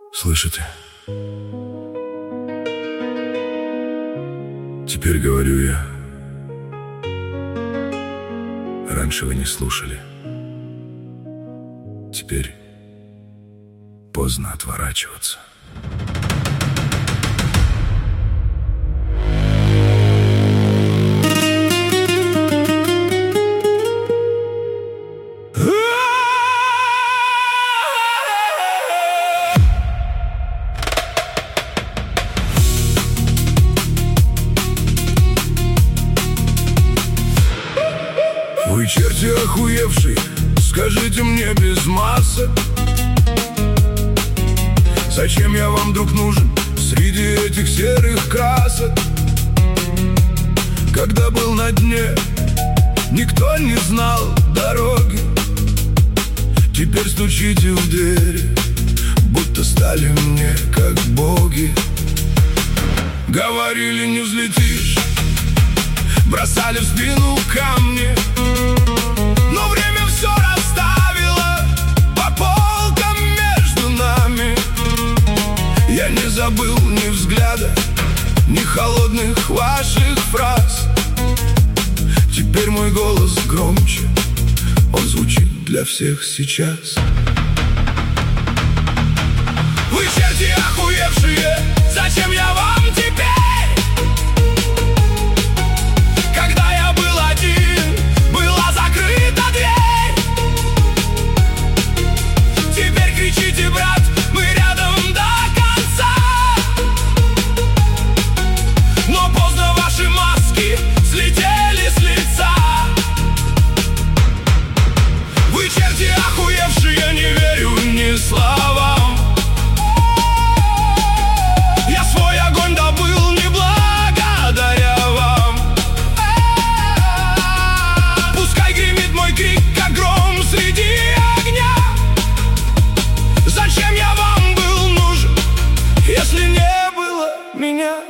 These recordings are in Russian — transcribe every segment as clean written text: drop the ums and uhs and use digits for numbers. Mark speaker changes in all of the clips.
Speaker 1: Слышите? Теперь говорю я. Раньше вы не слушали. Теперь поздно отворачиваться. Вы, черти охуевшие, скажите мне без масок, зачем я вам, друг, нужен среди этих серых красок? Когда был на дне, никто не знал дороги. Теперь стучите в двери, будто стали мне как боги. Говорили, не взлетишь, бросали в спину камни, но время все расставило по полкам между нами. Я не забыл ни взгляда, ни холодных ваших фраз. Теперь мой голос громче, он звучит для всех сейчас. Вы, черти охуевшие, зачем я вам теперь? Словам. Я свой огонь добыл не благодаря вам. Пускай гремит мой крик, как гром среди огня. Зачем я вам был нужен, если не было меня?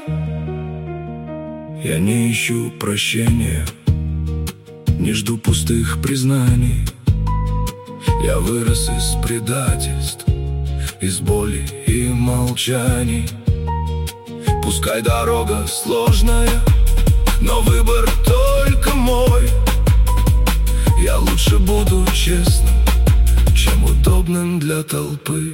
Speaker 1: Я не ищу прощения, не жду пустых признаний. Я вырос из предательств, из боли и молчаний. Пускай дорога сложная, но выбор только мой. Я лучше буду честным, чем удобным для толпы.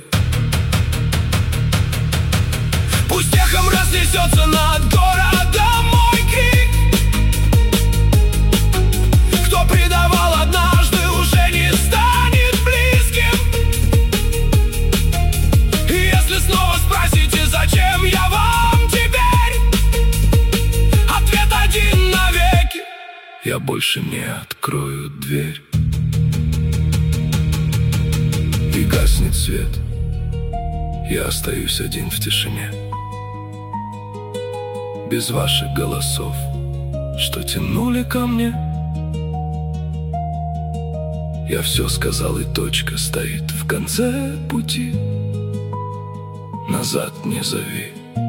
Speaker 1: Пусть эхом разнесется над городом мой крик. Кто предавал однажды, уже не станет. Зачем я вам теперь? Ответ один навеки: я больше не открою дверь. И гаснет свет, я остаюсь один в тишине, без ваших голосов, что тянули ко мне. Я все сказал, и точка стоит в конце пути. Назад не зови,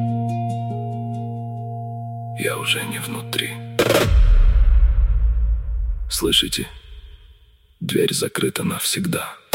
Speaker 1: я уже не внутри. Слышите? Дверь закрыта навсегда.